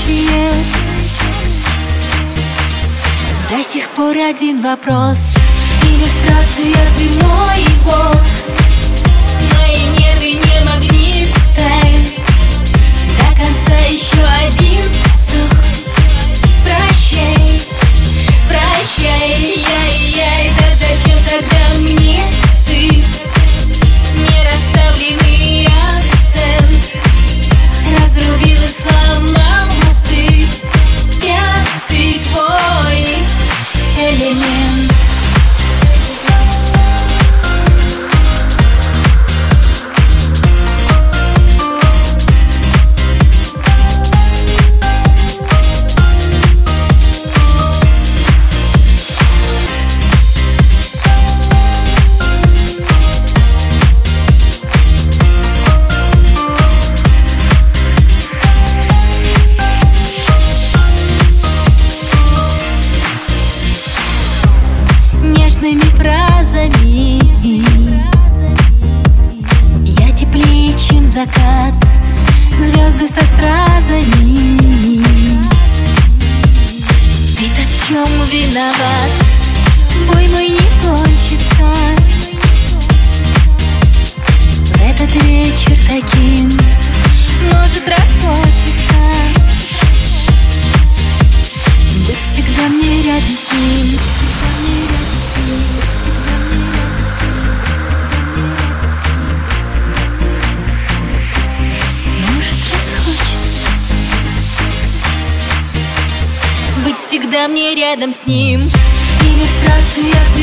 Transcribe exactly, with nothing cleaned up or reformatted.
горячее. До сих пор один вопрос: иллюстрация ты мой бог. Мои нервы не магнит, сталь. До конца еще один вздох. Прощай, прощай, яй-яй. Да зачем тогда мне ты? Не расставленный акцент разрубил и сломал мосты. Пятый твой элемент. Фразами я теплее, чем закат, звезды со стразами. Ты-то в чем виноват? Бой мой не кончится. В этот вечер таким может расхочется быть всегда мне рядом с ним. Быть всегда мне рядом с ним. Иллюстрация